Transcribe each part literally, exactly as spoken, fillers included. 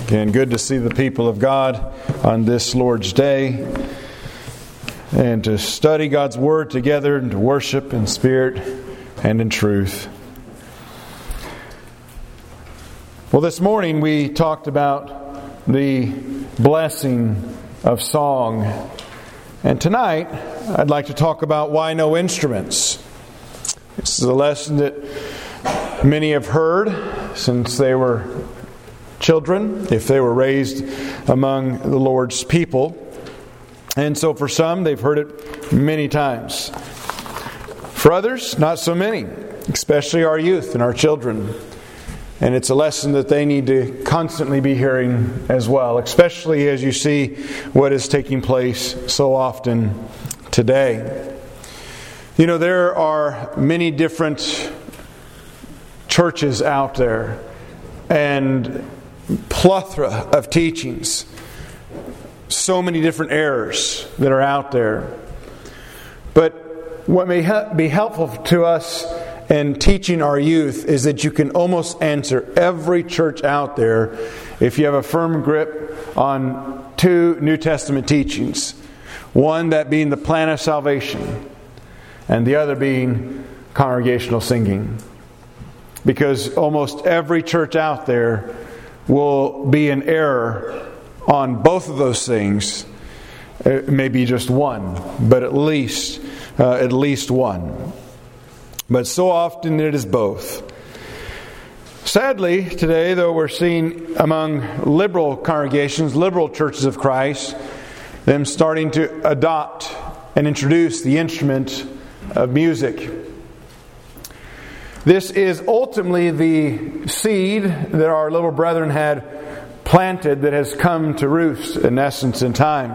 Again, good to see the people of God on this Lord's Day and to study God's Word together and to worship in spirit and in truth. Well, this morning we talked about the blessing of song. And tonight I'd like to talk about why no instruments. This is a lesson that many have heard since they were children, if they were raised among the Lord's people. And so for some, they've heard it many times. For others, not so many, especially our youth and our children. And it's a lesson that they need to constantly be hearing as well, especially as you see what is taking place so often today. You know, there are many different churches out there and plethora of teachings. So many different errors that are out there. But what may be helpful to us in teaching our youth is that you can almost answer every church out there if you have a firm grip on two New Testament teachings. One, that being the plan of salvation, and the other being congregational singing. Because almost every church out there will be in error on both of those things. It may be just one, but at least uh, at least one. But so often it is both. Sadly, today, though, we're seeing among liberal congregations, liberal churches of Christ, them starting to adopt and introduce the instrument of music. This is ultimately the seed that our little brethren had planted that has come to roost, in essence, in time.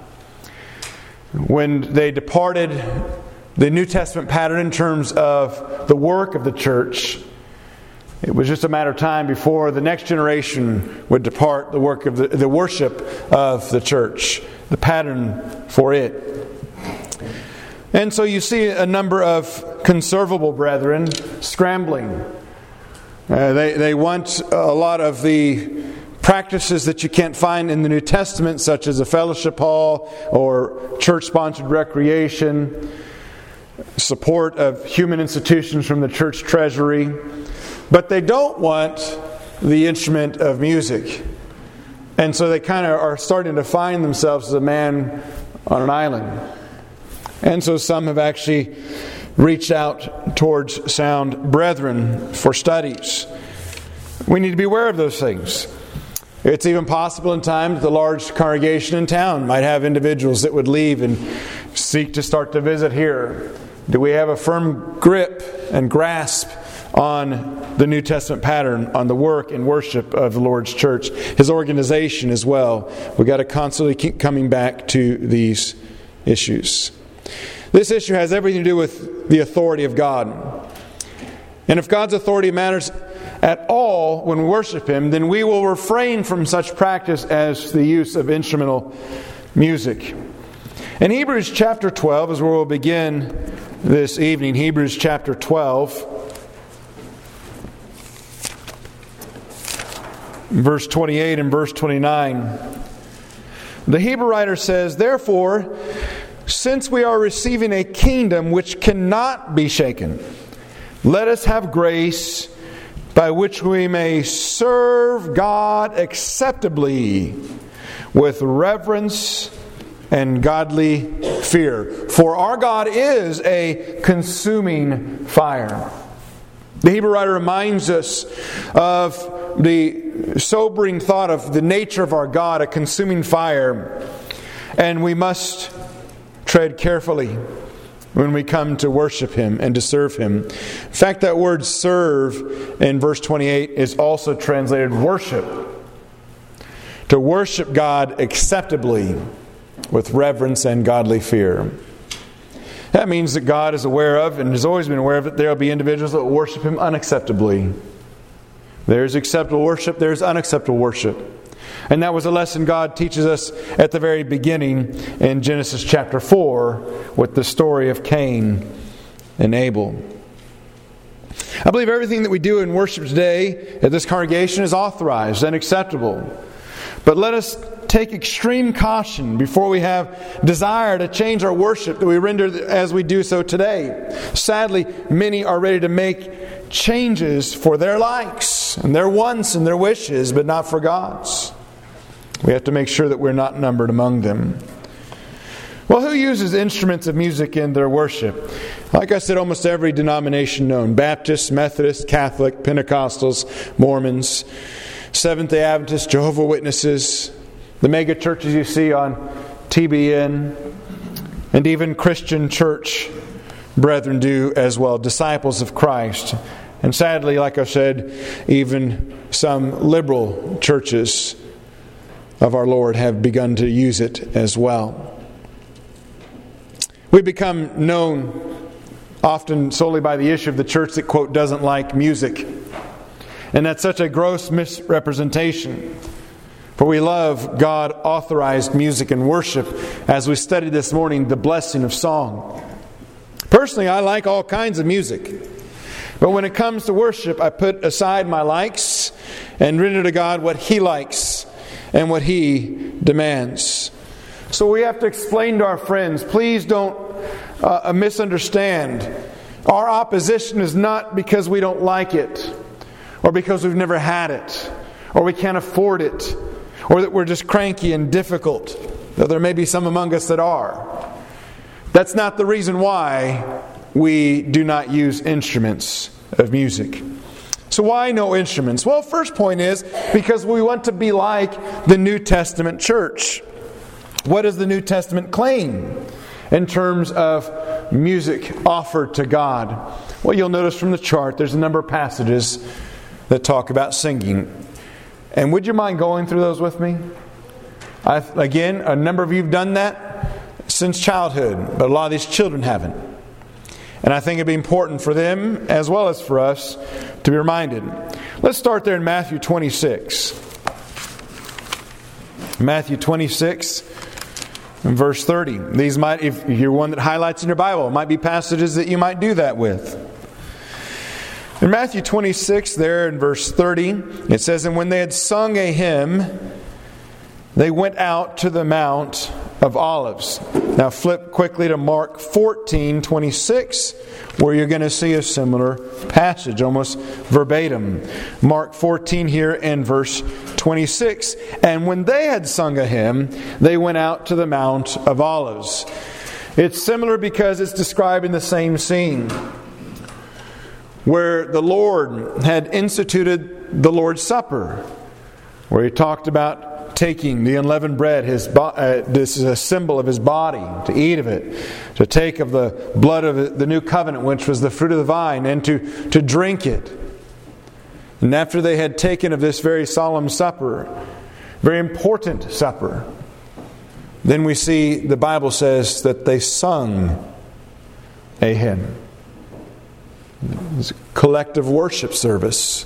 When they departed the New Testament pattern in terms of the work of the church, it was just a matter of time before the next generation would depart the work of the, the worship of the church, the pattern for it. And so you see a number of conservable brethren scrambling. Uh, they, they want a lot of the practices that you can't find in the New Testament, such as a fellowship hall or church-sponsored recreation, support of human institutions from the church treasury. But they don't want the instrument of music. And so they kind of are starting to find themselves as a man on an island. And so some have actually reached out towards sound brethren for studies. We need to be aware of those things. It's even possible in time that the large congregation in town might have individuals that would leave and seek to start to visit here. Do we have a firm grip and grasp on the New Testament pattern, on the work and worship of the Lord's church, His organization as well? We've got to constantly keep coming back to these issues. This issue has everything to do with the authority of God. And if God's authority matters at all when we worship Him, then we will refrain from such practice as the use of instrumental music. In Hebrews chapter twelve is where we'll begin this evening. Hebrews chapter twelve, verse twenty-eight and verse twenty-nine. The Hebrew writer says, "Therefore, since we are receiving a kingdom which cannot be shaken, let us have grace by which we may serve God acceptably with reverence and godly fear. For our God is a consuming fire." The Hebrew writer reminds us of the sobering thought of the nature of our God, a consuming fire. And we must tread carefully when we come to worship Him and to serve Him. In fact, that word serve in verse twenty-eight is also translated worship. To worship God acceptably with reverence and godly fear. That means that God is aware of, and has always been aware of it, there will be individuals that will worship Him unacceptably. There's acceptable worship, there's unacceptable worship. And that was a lesson God teaches us at the very beginning in Genesis chapter four with the story of Cain and Abel. I believe everything that we do in worship today at this congregation is authorized and acceptable. But let us take extreme caution before we have desire to change our worship that we render as we do so today. Sadly, many are ready to make changes for their likes and their wants and their wishes, but not for God's. We have to make sure that we're not numbered among them. Well, who uses instruments of music in their worship? Like I said, almost every denomination known. Baptists, Methodists, Catholic, Pentecostals, Mormons, Seventh-day Adventists, Jehovah's Witnesses, the mega churches you see on T B N, and even Christian church brethren do as well, disciples of Christ. And sadly, like I said, even some liberal churches of our Lord have begun to use it as well. We become known often solely by the issue of the church that, quote, doesn't like music. And that's such a gross misrepresentation. For we love God-authorized music and worship, as we studied this morning, the blessing of song. Personally, I like all kinds of music. But when it comes to worship, I put aside my likes and render to God what He likes and what He demands. So we have to explain to our friends, please don't uh, misunderstand. Our opposition is not because we don't like it, or because we've never had it, or we can't afford it, or that we're just cranky and difficult, though there may be some among us that are. That's not the reason why we do not use instruments of music. So why no instruments? Well, first point is because we want to be like the New Testament church. What does the New Testament claim in terms of music offered to God? Well, you'll notice from the chart there's a number of passages that talk about singing. And would you mind going through those with me? I've, again, a number of you have done that since childhood, but a lot of these children haven't. And I think it'd be important for them as well as for us to be reminded. Let's start there in Matthew twenty-six. Matthew twenty-six and verse thirty. These might, if you're one that highlights in your Bible, it might be passages that you might do that with. In Matthew twenty-six, there in verse thirty, it says, "And when they had sung a hymn, they went out to the Mount of Olives." Now flip quickly to Mark fourteen twenty-six, where you're going to see a similar passage, almost verbatim. Mark fourteen here in verse twenty-six. "And when they had sung a hymn, they went out to the Mount of Olives." It's similar because it's describing the same scene, where the Lord had instituted the Lord's Supper, where He talked about taking the unleavened bread, his bo- uh, this is a symbol of His body, to eat of it, to take of the blood of the new covenant, which was the fruit of the vine, and to, to drink it. And after they had taken of this very solemn supper, very important supper, then we see the Bible says that they sung a hymn. It was a collective worship service.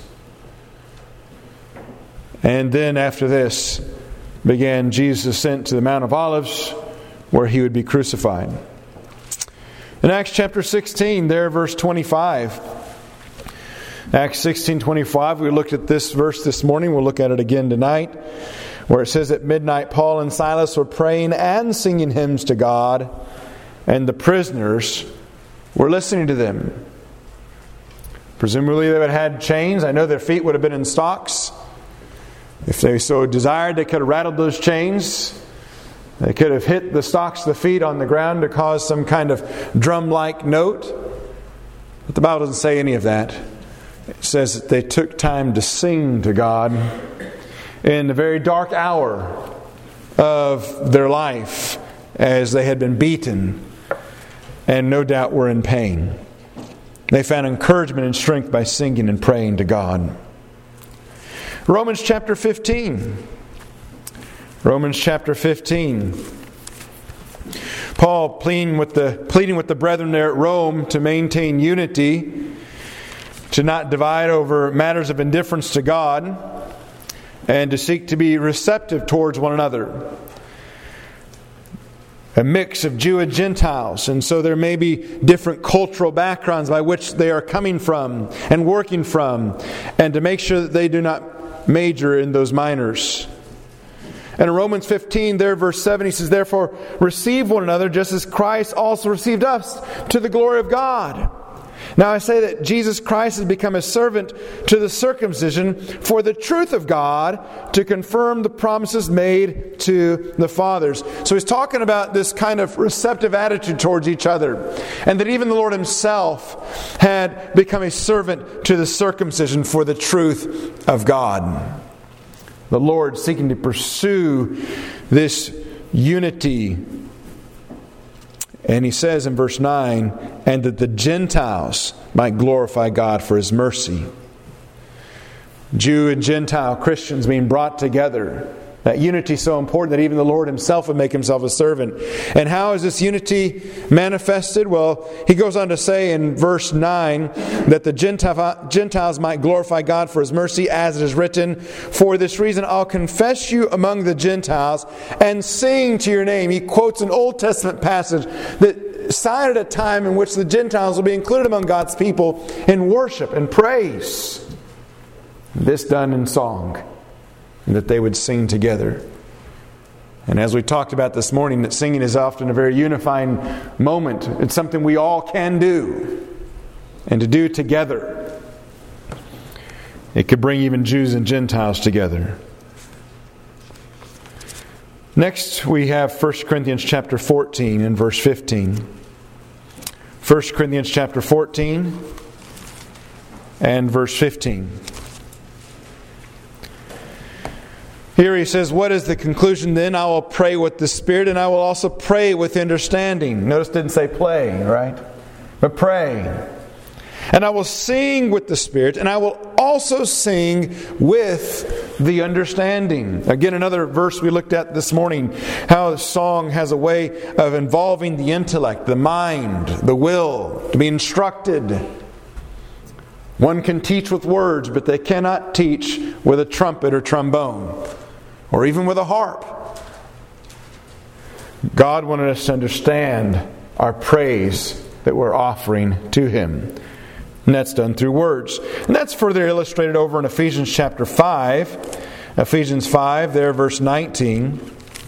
And then after this began Jesus' ascent to the Mount of Olives, where He would be crucified. In Acts chapter sixteen, there verse twenty-five. Acts sixteen twenty-five, we looked at this verse this morning, we'll look at it again tonight, where it says, "At midnight Paul and Silas were praying and singing hymns to God, and the prisoners were listening to them." Presumably they would have had chains. I know their feet would have been in stocks. If they so desired, they could have rattled those chains. They could have hit the stocks of the feet on the ground to cause some kind of drum-like note. But the Bible doesn't say any of that. It says that they took time to sing to God in the very dark hour of their life, as they had been beaten and no doubt were in pain. They found encouragement and strength by singing and praying to God. Romans chapter fifteen. Romans chapter fifteen. Paul pleading with the pleading with the brethren there at Rome to maintain unity, to not divide over matters of indifference to God, and to seek to be receptive towards one another. A mix of Jew and Gentiles, and so there may be different cultural backgrounds by which they are coming from and working from, and to make sure that they do not major in those minors. And in Romans fifteen, there, verse seven, he says, "Therefore receive one another, just as Christ also received us, to the glory of God." Now I say that Jesus Christ has become a servant to the circumcision for the truth of God, to confirm the promises made to the fathers. So he's talking about this kind of receptive attitude towards each other. And that even the Lord Himself had become a servant to the circumcision for the truth of God. The Lord seeking to pursue this unity. And he says in verse nine, "And that the Gentiles might glorify God for His mercy." Jew and Gentile Christians being brought together. That unity is so important that even the Lord Himself would make Himself a servant. And how is this unity manifested? Well, he goes on to say in verse nine that the Gentiles might glorify God for His mercy, as it is written, "For this reason I'll confess you among the Gentiles and sing to your name." He quotes an Old Testament passage that cited a time in which the Gentiles will be included among God's people in worship and praise. This done in song. And that they would sing together. And as we talked about this morning, that singing is often a very unifying moment. It's something we all can do. And to do together. It could bring even Jews and Gentiles together. Next we have First Corinthians chapter fourteen and verse fifteen. First Corinthians chapter fourteen and verse fifteen. Here he says, "What is the conclusion then? I will pray with the Spirit, and I will also pray with understanding." Notice it didn't say play, right? But pray. "And I will sing with the Spirit, and I will also sing with the understanding." Again, another verse we looked at this morning, how the song has a way of involving the intellect, the mind, the will, to be instructed. One can teach with words, but they cannot teach with a trumpet or trombone. Or even with a harp. God wanted us to understand our praise that we're offering to Him. And that's done through words. And that's further illustrated over in Ephesians chapter five. Ephesians five, there verse nineteen.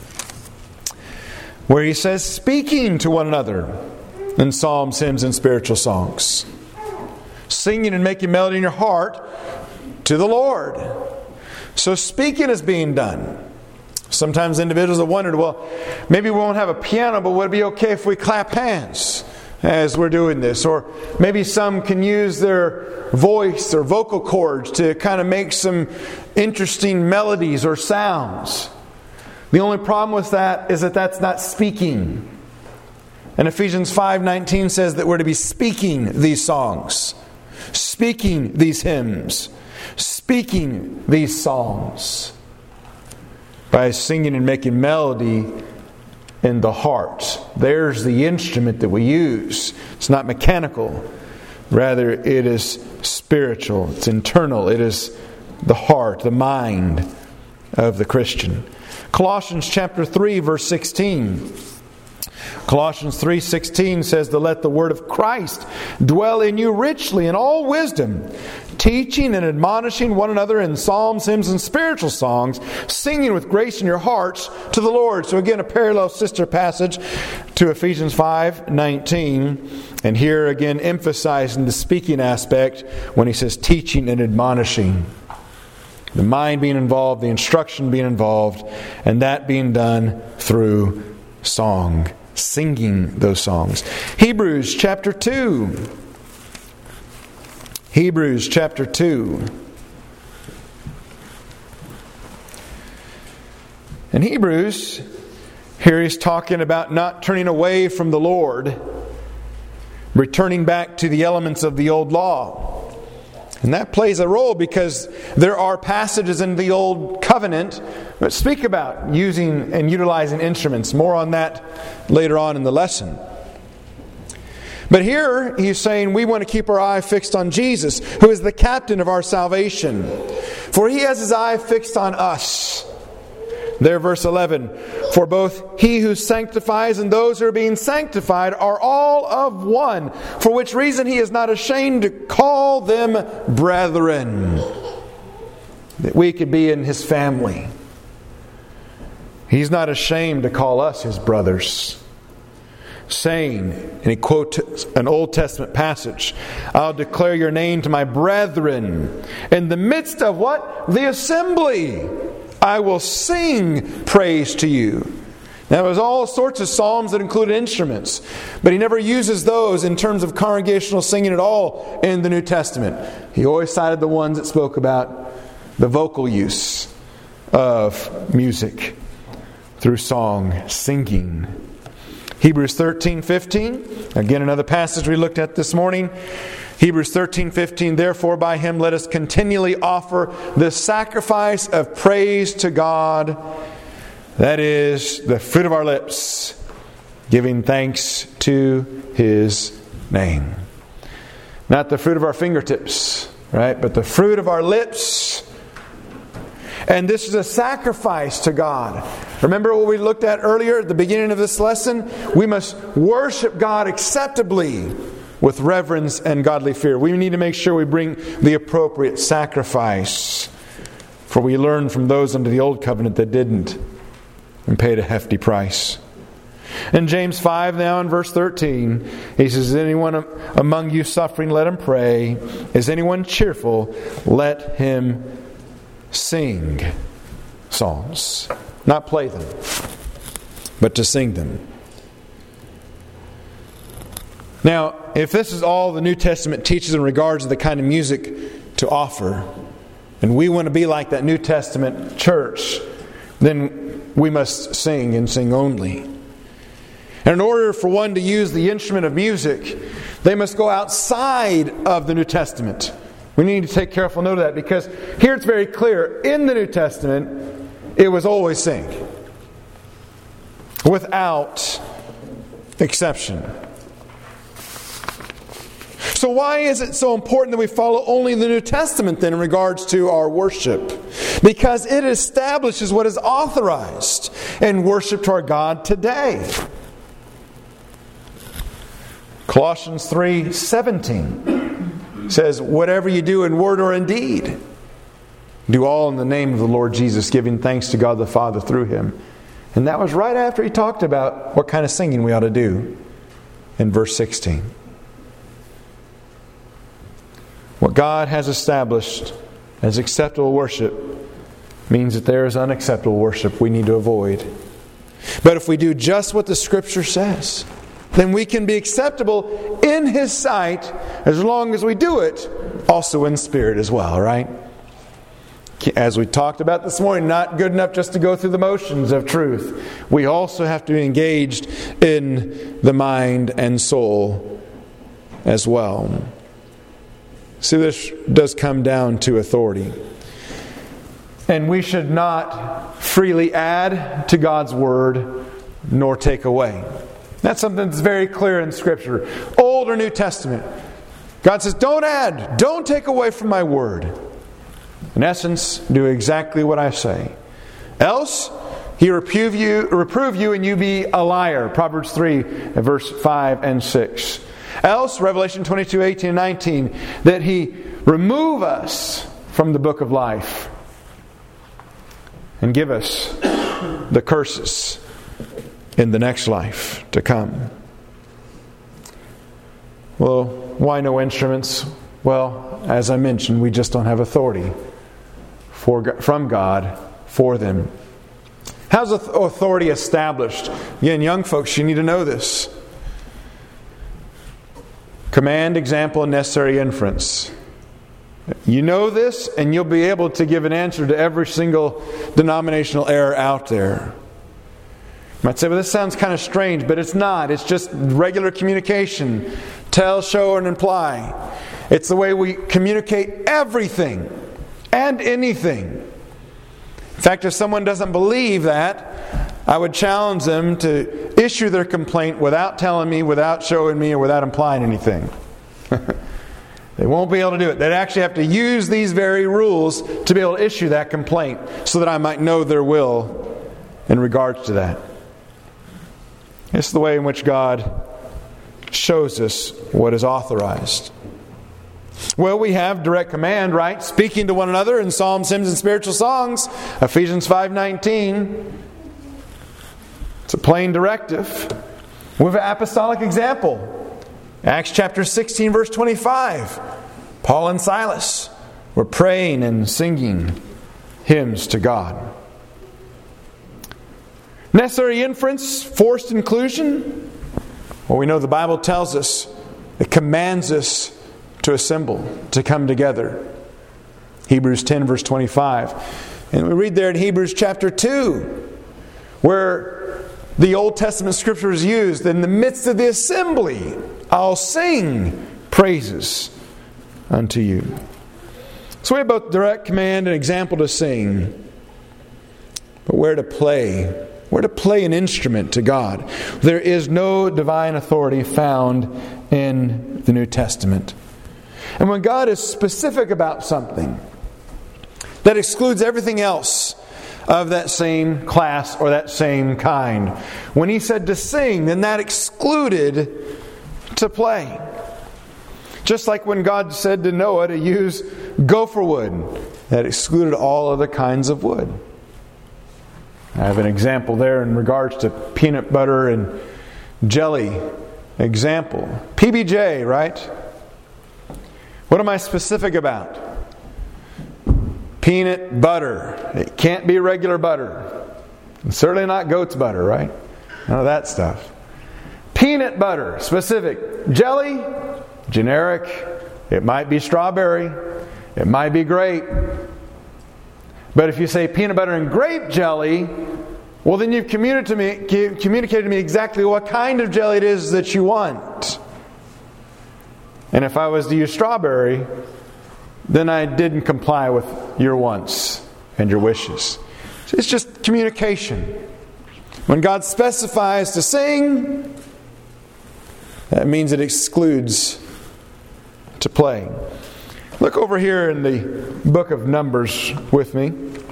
Where he says, "Speaking to one another in psalms, hymns, and spiritual songs. Singing and making melody in your heart to the Lord." So speaking is being done. Sometimes individuals have wondered, well, maybe we won't have a piano, but would it be okay if we clap hands as we're doing this? Or maybe some can use their voice or vocal cords to kind of make some interesting melodies or sounds. The only problem with that is that that's not speaking. And Ephesians five nineteen says that we're to be speaking these songs, speaking these hymns, speaking these psalms by singing and making melody in the heart. There's the instrument that we use. It's not mechanical. Rather, it is spiritual. It's internal. It is the heart, the mind of the Christian. Colossians chapter three, verse sixteen. Colossians three sixteen says to let the word of Christ dwell in you richly in all wisdom, teaching and admonishing one another in psalms, hymns, and spiritual songs, singing with grace in your hearts to the Lord. So again, a parallel sister passage to Ephesians five nineteen. And here again emphasizing the speaking aspect when he says teaching and admonishing. The mind being involved, the instruction being involved, and that being done through song. Singing those songs. Hebrews chapter two. Hebrews chapter two. In Hebrews, here he's talking about not turning away from the Lord, returning back to the elements of the old law. And that plays a role because there are passages in the Old Covenant that speak about using and utilizing instruments. More on that later on in the lesson. But here he's saying we want to keep our eye fixed on Jesus, who is the captain of our salvation. For he has his eye fixed on us. There, verse eleven. For both he who sanctifies and those who are being sanctified are all of one. For which reason he is not ashamed to call them brethren. That we could be in his family. He's not ashamed to call us His brothers, saying, and he quotes an Old Testament passage, I'll declare your name to my brethren. In the midst of what? The assembly. I will sing praise to you. Now, there's all sorts of psalms that include instruments, but he never uses those in terms of congregational singing at all in the New Testament. He always cited the ones that spoke about the vocal use of music through song, singing. Hebrews thirteen fifteen, again another passage we looked at this morning. Hebrews thirteen fifteen, therefore by Him let us continually offer the sacrifice of praise to God, that is, the fruit of our lips, giving thanks to His name. Not the fruit of our fingertips, right? But the fruit of our lips. And this is a sacrifice to God. Remember what we looked at earlier at the beginning of this lesson? We must worship God acceptably with reverence and godly fear. We need to make sure we bring the appropriate sacrifice. For we learned from those under the old covenant that didn't and paid a hefty price. In James five now in verse thirteen, he says, is anyone among you suffering? Let him pray. Is anyone cheerful? Let him sing psalms. Not play them, but to sing them. Now, if this is all the New Testament teaches in regards to the kind of music to offer, and we want to be like that New Testament church, then we must sing and sing only. And in order for one to use the instrument of music, they must go outside of the New Testament. We need to take careful note of that, because here it's very clear. In the New Testament, it was always sing, without exception. So why is it so important that we follow only the New Testament then in regards to our worship? Because it establishes what is authorized in worship to our God today. Colossians three seventeen says, whatever you do in word or in deed, do all in the name of the Lord Jesus, giving thanks to God the Father through Him. And that was right after he talked about what kind of singing we ought to do in verse sixteen. What God has established as acceptable worship means that there is unacceptable worship we need to avoid. But if we do just what the Scripture says, then we can be acceptable in His sight as long as we do it also in spirit as well, right? As we talked about this morning, not good enough just to go through the motions of truth. We also have to be engaged in the mind and soul as well. See, this does come down to authority. And we should not freely add to God's Word nor take away. That's something that's very clear in Scripture. Old or New Testament. God says, don't add, don't take away from my Word. In essence, do exactly what I say. Else, He reprove you, reprove you and you be a liar. Proverbs three, verse five and six. Else, Revelation twenty-two, eighteen and nineteen, that He remove us from the book of life and give us the curses in the next life to come. Well, why no instruments? Well, as I mentioned, we just don't have authority for, from God for them. How's authority established? Again, young folks, you need to know this. Command, example, and necessary inference. You know this, and you'll be able to give an answer to every single denominational error out there. You might say, well, this sounds kind of strange, but it's not. It's just regular communication. Tell, show, and imply. It's the way we communicate everything and anything. In fact, if someone doesn't believe that, I would challenge them to issue their complaint without telling me, without showing me, or without implying anything. They won't be able to do it. They'd actually have to use these very rules to be able to issue that complaint so that I might know their will in regards to that. It's the way in which God shows us what is authorized. Well, we have direct command, right? Speaking to one another in psalms, hymns, and spiritual songs. Ephesians five nineteen. It's a plain directive with an apostolic example. Acts chapter sixteen, verse twenty-five. Paul and Silas were praying and singing hymns to God. Necessary inference, forced inclusion. Well, we know the Bible tells us, it commands us to assemble, to come together. Hebrews ten, verse twenty-five. And we read there in Hebrews chapter two, where the Old Testament scripture is used, in the midst of the assembly, I'll sing praises unto you. So we have both direct command and example to sing. But where to play? Where to play an instrument to God? There is no divine authority found in the New Testament. And when God is specific about something, that excludes everything else of that same class or that same kind. When He said to sing, then that excluded to play. Just like when God said to Noah to use gopher wood, that excluded all other kinds of wood. I have an example there in regards to peanut butter and jelly example. P B J, right? What am I specific about? Peanut butter. It can't be regular butter. And certainly not goat's butter, right? None of that stuff. Peanut butter, specific. Jelly, generic. It might be strawberry. It might be grape. But if you say peanut butter and grape jelly, well then you've communicated to me, communicated to me exactly what kind of jelly it is that you want. And if I was to use strawberry, then I didn't comply with your wants and your wishes. So it's just communication. When God specifies to sing, that means it excludes to play. Look over here in the book of Numbers with me.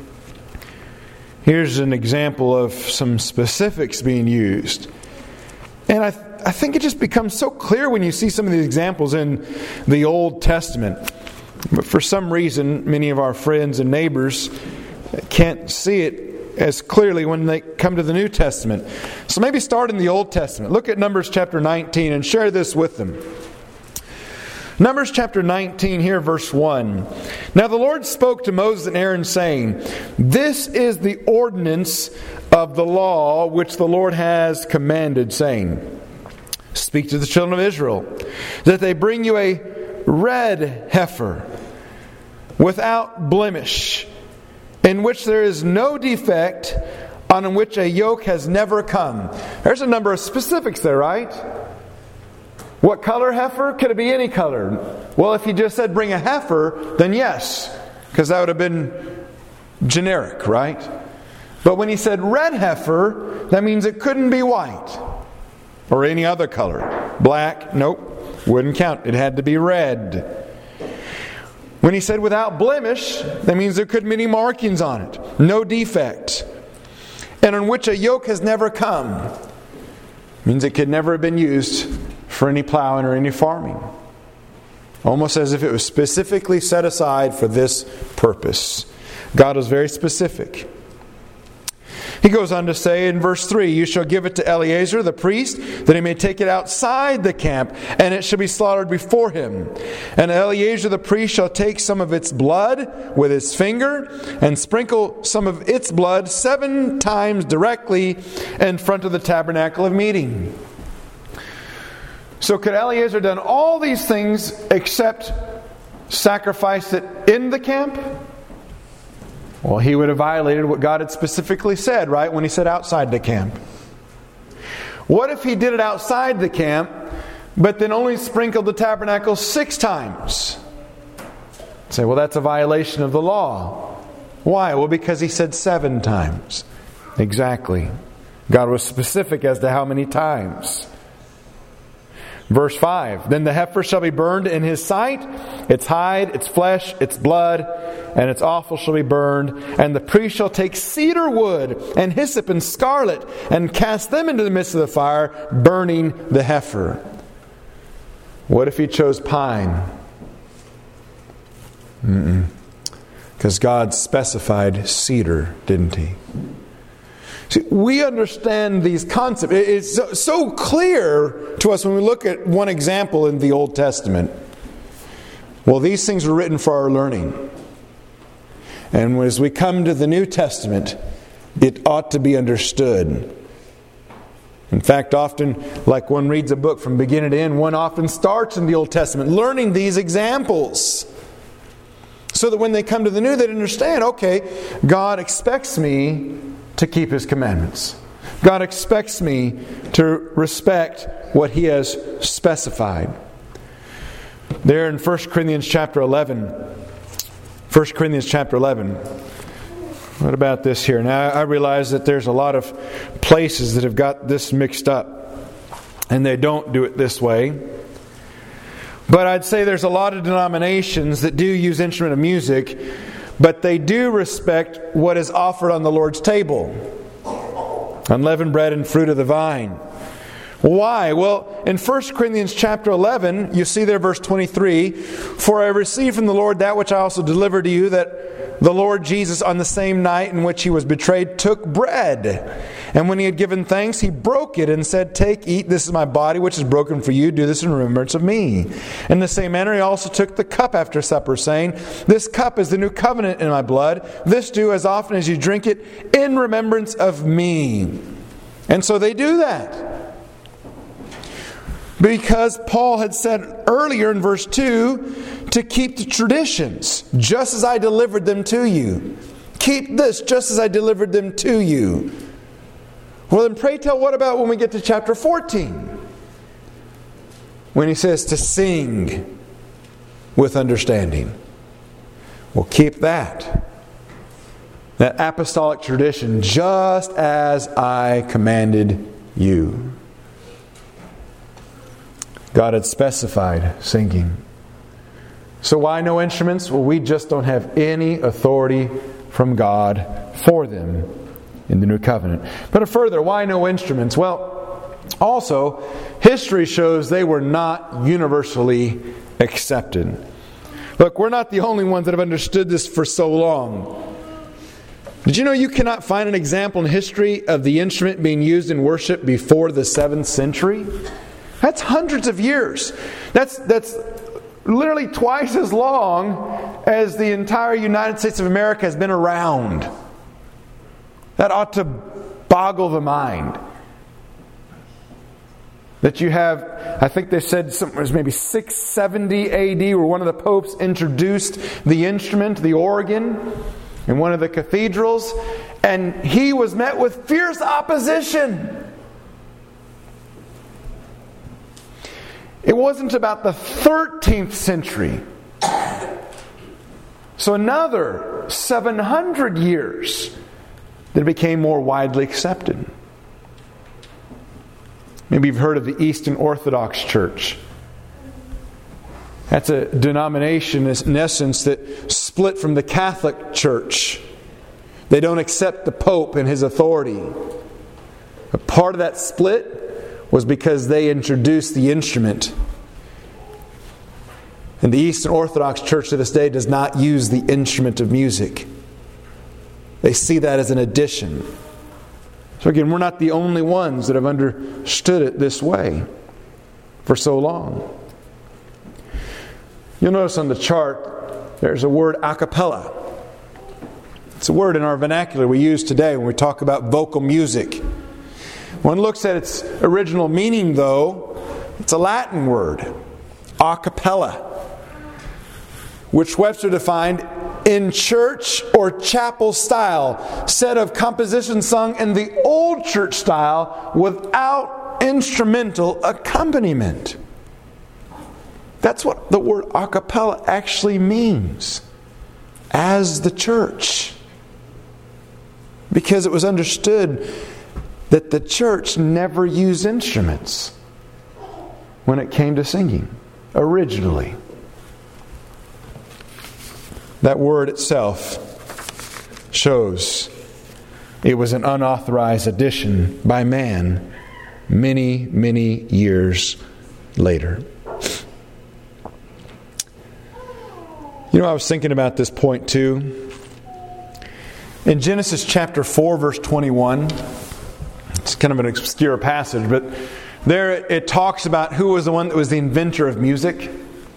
Here's an example of some specifics being used. And I, th- I think it just becomes so clear when you see some of these examples in the Old Testament. But for some reason, many of our friends and neighbors can't see it as clearly when they come to the New Testament. So maybe start in the Old Testament. Look at Numbers chapter nineteen and share this with them. Numbers chapter nineteen, here verse one. Now the Lord spoke to Moses and Aaron, saying, This is the ordinance of the law which the Lord has commanded, saying, Speak to the children of Israel, that they bring you a red heifer, without blemish, in which there is no defect, on which a yoke has never come. There's a number of specifics there, right? What color heifer? Could it be any color? Well, if he just said bring a heifer, then yes, because that would have been generic, right? But when he said red heifer, that means it couldn't be white or any other color. Black, nope. Wouldn't count. It had to be red. When he said without blemish, that means there couldn't be any markings on it. No defect. And on which a yoke has never come. Means it could never have been used for any plowing or any farming. Almost as if it was specifically set aside for this purpose. God was very specific. He goes on to say in verse three, You shall give it to Eleazar the priest, that he may take it outside the camp, and it shall be slaughtered before him. And Eleazar the priest shall take some of its blood with his finger, and sprinkle some of its blood seven times directly in front of the tabernacle of meeting. So could Eleazar have done all these things except sacrifice it in the camp? Well, he would have violated what God had specifically said, right, when he said outside the camp. What if he did it outside the camp, but then only sprinkled the tabernacle six times? Say, well, that's a violation of the law. Why? Well, because he said seven times. Exactly. God was specific as to how many times. Verse five, Then the heifer shall be burned in his sight, its hide, its flesh, its blood, and its offal shall be burned. And the priest shall take cedar wood and hyssop and scarlet, and cast them into the midst of the fire, burning the heifer. What if he chose pine? Mm-mm. Because God specified cedar, didn't he? See, we understand these concepts. It's so, so clear to us when we look at one example in the Old Testament. Well, these things were written for our learning. And as we come to the New Testament, it ought to be understood. In fact, often, like one reads a book from beginning to end, one often starts in the Old Testament learning these examples. So that when they come to the New, they understand, okay, God expects me to keep His commandments. God expects me to respect what He has specified. There in First Corinthians chapter eleven, First Corinthians chapter eleven, what about this here? Now, I realize that there's a lot of places that have got this mixed up, and they don't do it this way. But I'd say there's a lot of denominations that do use instrument of music, but they do respect what is offered on the Lord's table. Unleavened bread and fruit of the vine. Why? Well, in First Corinthians chapter eleven, you see there verse twenty-three, "For I received from the Lord that which I also delivered to you, that the Lord Jesus on the same night in which He was betrayed took bread. And when He had given thanks, He broke it and said, 'Take, eat, this is my body which is broken for you. Do this in remembrance of me.' In the same manner He also took the cup after supper, saying, 'This cup is the new covenant in my blood. This do as often as you drink it in remembrance of me.'" And so they do that. Because Paul had said earlier in verse two, to keep the traditions, just as I delivered them to you. Keep this, just as I delivered them to you. Well then pray tell, what about when we get to chapter fourteen? When he says to sing with understanding. Well, keep that. That apostolic tradition, just as I commanded you. God had specified singing. So why no instruments? Well, we just don't have any authority from God for them in the New Covenant. But further, why no instruments? Well, also, history shows they were not universally accepted. Look, we're not the only ones that have understood this for so long. Did you know you cannot find an example in history of the instrument being used in worship before the seventh century? That's hundreds of years. That's that's literally twice as long as the entire United States of America has been around. That ought to boggle the mind. That you have, I think they said something, it was maybe six seventy A D where one of the popes introduced the instrument, the organ, in one of the cathedrals, and he was met with fierce opposition. It wasn't about the thirteenth century. So another seven hundred years that it became more widely accepted. Maybe you've heard of the Eastern Orthodox Church. That's a denomination in essence that split from the Catholic Church. They don't accept the Pope and his authority. A part of that split was because they introduced the instrument. And the Eastern Orthodox Church to this day does not use the instrument of music. They see that as an addition. So again, we're not the only ones that have understood it this way for so long. You'll notice on the chart there's a word a cappella. It's a word in our vernacular we use today when we talk about vocal music. One looks at its original meaning, though, it's a Latin word, a cappella, which Webster defined in church or chapel style, set of compositions sung in the old church style without instrumental accompaniment. That's what the word a cappella actually means, as the church. Because it was understood that the church never used instruments when it came to singing, originally. That word itself shows it was an unauthorized addition by man many, many years later. You know, I was thinking about this point too. In Genesis chapter four, verse twenty-one, it's kind of an obscure passage, but there it talks about who was the one that was the inventor of music.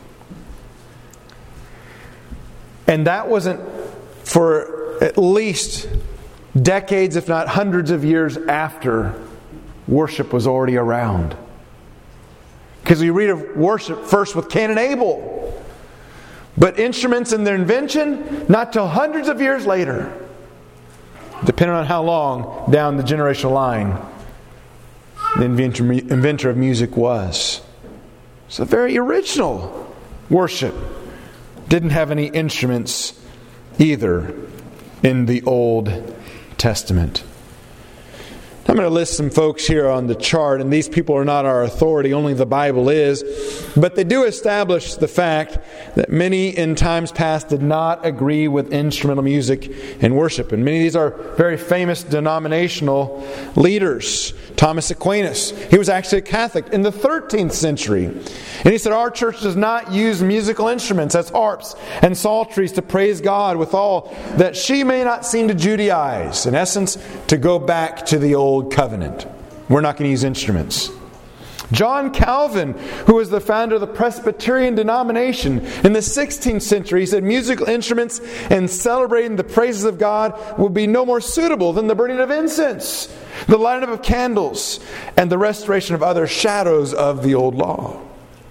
And that wasn't for at least decades, if not hundreds of years after worship was already around. Because we read of worship first with Cain and Abel. But instruments and their invention, not till hundreds of years later. Depending on how long down the generational line the inventor, inventor of music was. It's a very original worship. Didn't have any instruments either in the Old Testament. I'm going to list some folks here on the chart, and these people are not our authority, only the Bible is. But they do establish the fact that many in times past did not agree with instrumental music in worship. And many of these are very famous denominational leaders. Thomas Aquinas, he was actually a Catholic in the thirteenth century. And he said, our church does not use musical instruments as harps and psalteries to praise God withal, that she may not seem to Judaize. In essence, to go back to the old covenant. We're not going to use instruments. John Calvin, who was the founder of the Presbyterian denomination in the sixteenth century, he said musical instruments and celebrating the praises of God will be no more suitable than the burning of incense, the lighting up of candles, and the restoration of other shadows of the old law.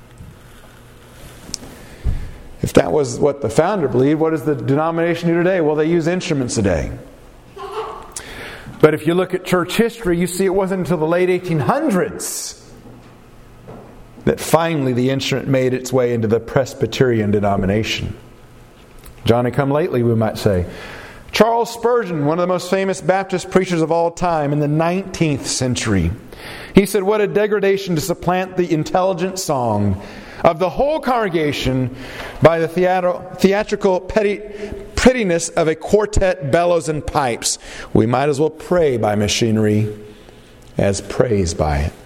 If that was what the founder believed, what does the denomination do today? Well, they use instruments today. But if you look at church history, you see it wasn't until the late eighteen hundreds that finally the instrument made its way into the Presbyterian denomination. Johnny come lately, we might say. Charles Spurgeon, one of the most famous Baptist preachers of all time in the nineteenth century. He said, what a degradation to supplant the intelligent song of the whole congregation by the theatro- theatrical petty, prettiness of a quartet, bellows, and pipes. We might as well pray by machinery as praise by it.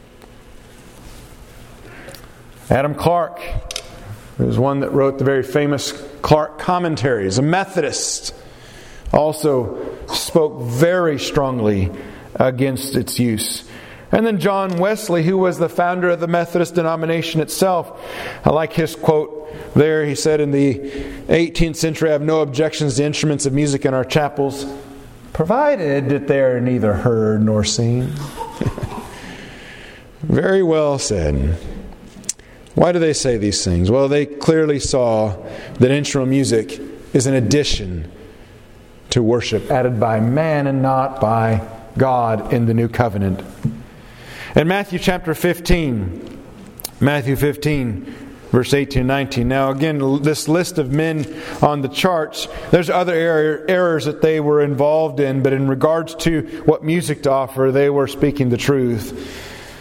Adam Clarke, who was one that wrote the very famous Clarke commentaries, a Methodist, also spoke very strongly against its use. And then John Wesley, who was the founder of the Methodist denomination itself. I like his quote there. He said, in the eighteenth century, I have no objections to instruments of music in our chapels, provided that they are neither heard nor seen. Very well said. Why do they say these things? Well, they clearly saw that instrumental music is an addition to worship, added by man and not by God in the new covenant. In Matthew chapter fifteen, Matthew fifteen, verse eighteen and nineteen. Now again, this list of men on the charts, there's other error, errors that they were involved in, but in regards to what music to offer, they were speaking the truth.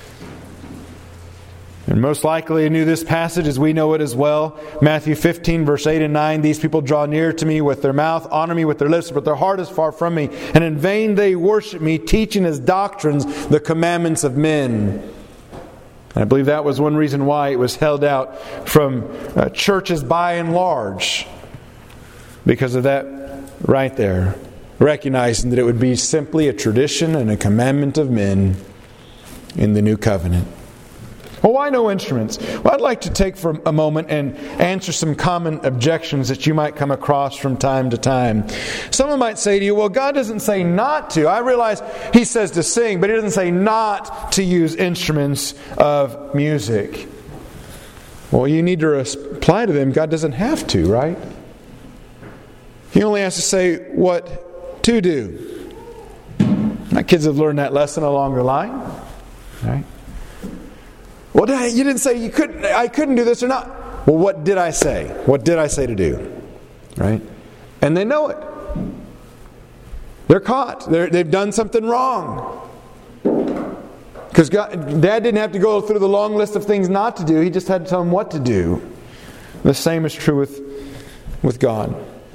And most likely they knew this passage as we know it as well. Matthew fifteen, verse eight and nine. These people draw near to me with their mouth, honor me with their lips, but their heart is far from me. And in vain they worship me, teaching as doctrines the commandments of men. And I believe that was one reason why it was held out from uh, churches by and large. Because of that right there. Recognizing that it would be simply a tradition and a commandment of men in the new covenant. Well, why no instruments? Well, I'd like to take for a moment and answer some common objections that you might come across from time to time. Someone might say to you, well, God doesn't say not to. I realize He says to sing, but He doesn't say not to use instruments of music. Well, you need to reply to them, God doesn't have to, right? He only has to say what to do. My kids have learned that lesson along the line, right? Well, you didn't say you couldn't. I couldn't do this or not. Well, what did I say? What did I say to do? Right? And they know it. They're caught. They're, they've done something wrong. Because Dad didn't have to go through the long list of things not to do. He just had to tell them what to do. The same is true with, with God.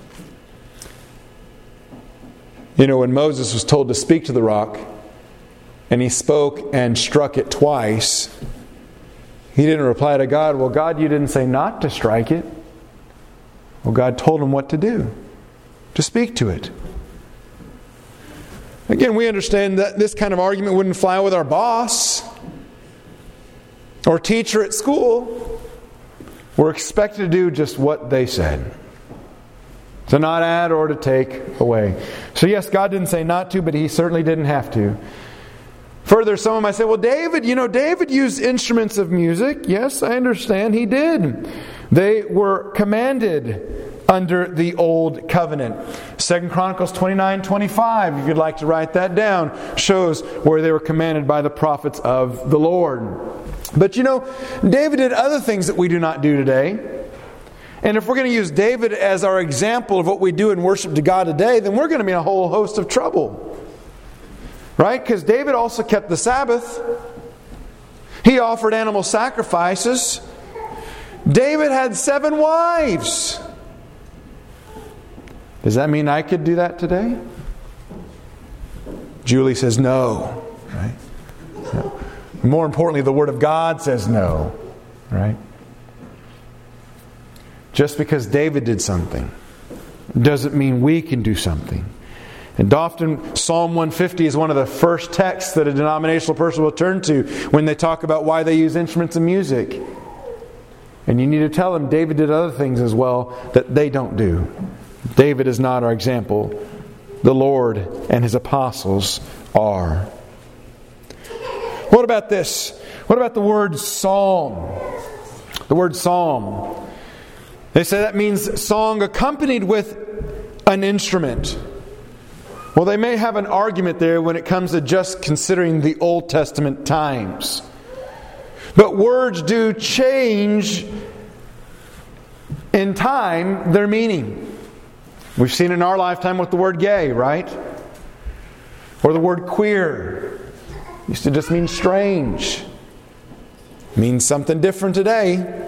You know, when Moses was told to speak to the rock, and he spoke and struck it twice, he didn't reply to God, well, God, you didn't say not to strike it. Well, God told him what to do. To speak to it. Again, we understand that this kind of argument wouldn't fly with our boss or teacher at school. We're expected to do just what they said. To not add or to take away. So yes, God didn't say not to, but He certainly didn't have to. Further, someone might say, well, David, you know, David used instruments of music. Yes, I understand he did. They were commanded under the Old Covenant. Second Chronicles twenty-nine twenty-five, if you'd like to write that down, shows where they were commanded by the prophets of the Lord. But you know, David did other things that we do not do today. And if we're going to use David as our example of what we do in worship to God today, then we're going to be in a whole host of trouble. Right? Because David also kept the Sabbath. He offered animal sacrifices. David had seven wives. Does that mean I could do that today? Julie says no. Right? No. More importantly, the Word of God says no. Right? Just because David did something doesn't mean we can do something. And often Psalm one fifty is one of the first texts that a denominational person will turn to when they talk about why they use instruments of music. And you need to tell them David did other things as well that they don't do. David is not our example. The Lord and His apostles are. What about this? What about the word psalm? The word psalm. They say that means song accompanied with an instrument. Well, they may have an argument there when it comes to just considering the Old Testament times. But words do change in time their meaning. We've seen in our lifetime with the word gay, right? Or the word queer. It used to just mean strange. It means something different today.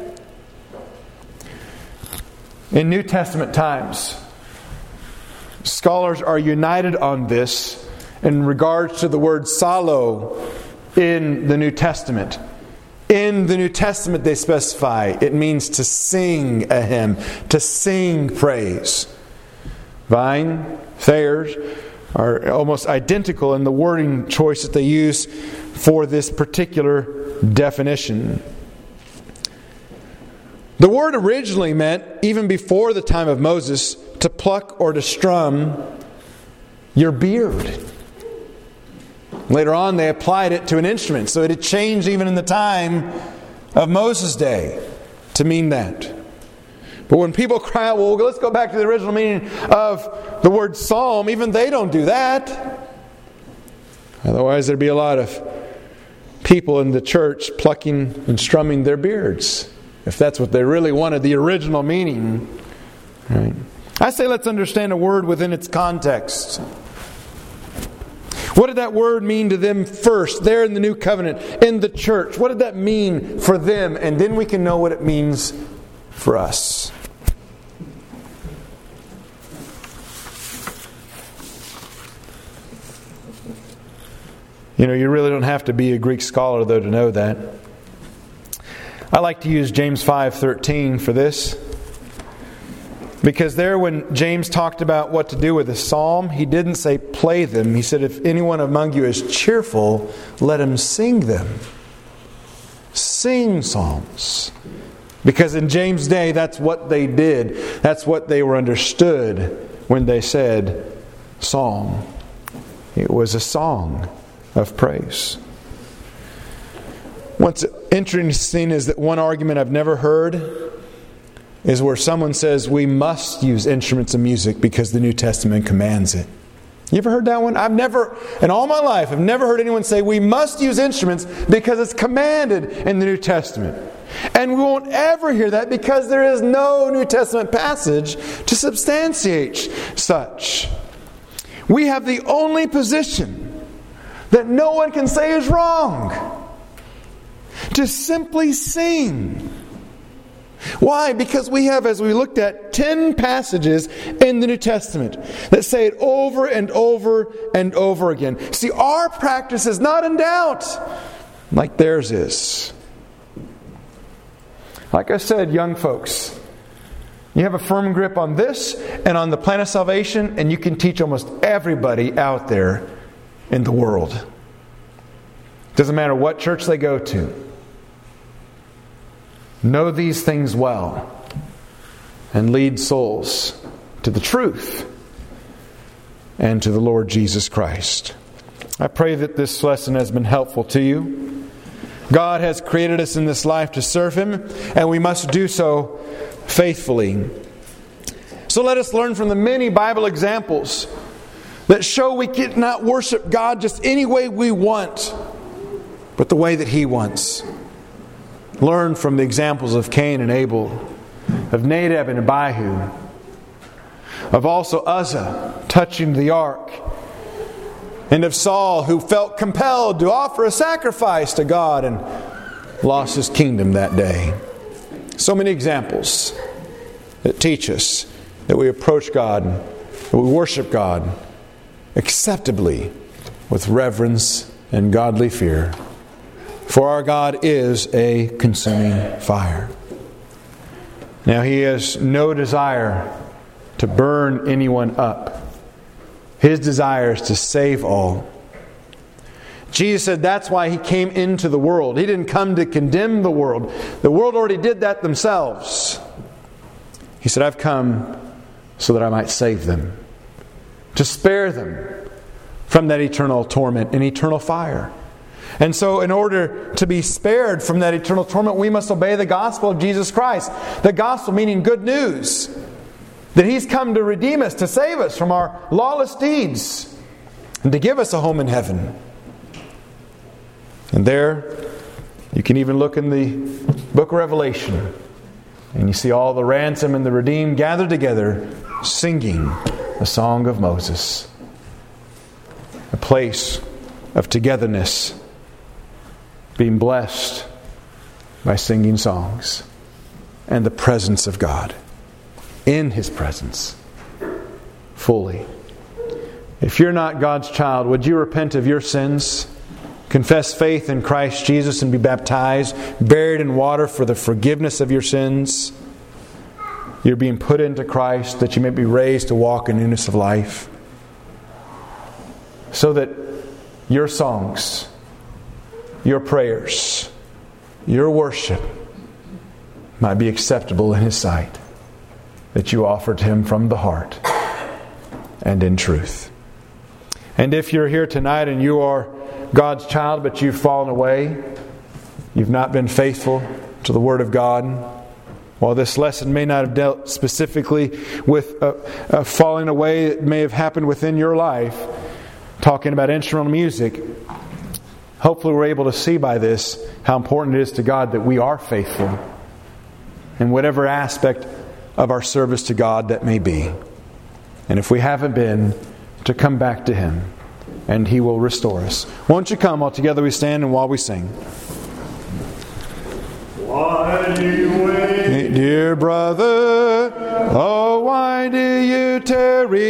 In New Testament times, scholars are united on this in regards to the word psallo in the New Testament. In the New Testament they specify it means to sing a hymn, to sing praise. Vine, Thayer's are almost identical in the wording choice that they use for this particular definition. The word originally meant, even before the time of Moses, to pluck or to strum your beard. Later on, they applied it to an instrument, so it had changed even in the time of Moses' day to mean that. But when people cry out, well, let's go back to the original meaning of the word psalm, even they don't do that. Otherwise, there'd be a lot of people in the church plucking and strumming their beards. If that's what they really wanted, the original meaning. Right? I say let's understand a word within its context. What did that word mean to them first, there in the New Covenant, in the church? What did that mean for them? And then we can know what it means for us. You know, you really don't have to be a Greek scholar, though, to know that. I like to use James five thirteen for this. Because there when James talked about what to do with a psalm, he didn't say play them. He said, if anyone among you is cheerful, let him sing them. Sing psalms. Because in James' day, that's what they did. That's what they were understood when they said psalm. It was a song of praise. What's interesting is that one argument I've never heard is where someone says we must use instruments of music because the New Testament commands it. You ever heard that one? I've never, in all my life, I've never heard anyone say we must use instruments because it's commanded in the New Testament. And we won't ever hear that because there is no New Testament passage to substantiate such. We have the only position that no one can say is wrong. To simply sing. Why? Because we have, as we looked at, ten passages in the New Testament that say it over and over and over again. See, our practice is not in doubt like theirs is. Like I said, young folks, you have a firm grip on this and on the plan of salvation, and you can teach almost everybody out there in the world. Doesn't matter what church they go to. Know these things well and lead souls to the truth and to the Lord Jesus Christ. I pray that this lesson has been helpful to you. God has created us in this life to serve Him, and we must do so faithfully. So let us learn from the many Bible examples that show we cannot worship God just any way we want, but the way that He wants. Learn from the examples of Cain and Abel, of Nadab and Abihu, of also Uzzah touching the ark, and of Saul, who felt compelled to offer a sacrifice to God and lost his kingdom that day. So many examples that teach us that we approach God, that we worship God acceptably with reverence and godly fear. For our God is a consuming fire. Now, He has no desire to burn anyone up. His desire is to save all. Jesus said that's why He came into the world. He didn't come to condemn the world. The world already did that themselves. He said, I've come so that I might save them, to spare them from that eternal torment and eternal fire. And so in order to be spared from that eternal torment, we must obey the gospel of Jesus Christ. The gospel meaning good news. That He's come to redeem us, to save us from our lawless deeds, and to give us a home in heaven. And there, you can even look in the book of Revelation, and you see all the ransomed and the redeemed gathered together, singing the song of Moses. A place of togetherness, being blessed by singing songs, and the presence of God. In His presence, fully. If you're not God's child, would you repent of your sins, confess faith in Christ Jesus, and be baptized, buried in water for the forgiveness of your sins? You're being put into Christ that you may be raised to walk in newness of life, so that your songs, your prayers, your worship might be acceptable in His sight, that you offered Him from the heart and in truth. And if you're here tonight and you are God's child, but you've fallen away, you've not been faithful to the Word of God, while this lesson may not have dealt specifically with uh, uh, falling away, it may have happened within your life, talking about instrumental music. Hopefully we're able to see by this how important it is to God that we are faithful in whatever aspect of our service to God that may be. And if we haven't been, to come back to Him, and He will restore us. Won't you come while together we stand and while we sing? Why do you wait, dear brother? Oh, why do you tarry?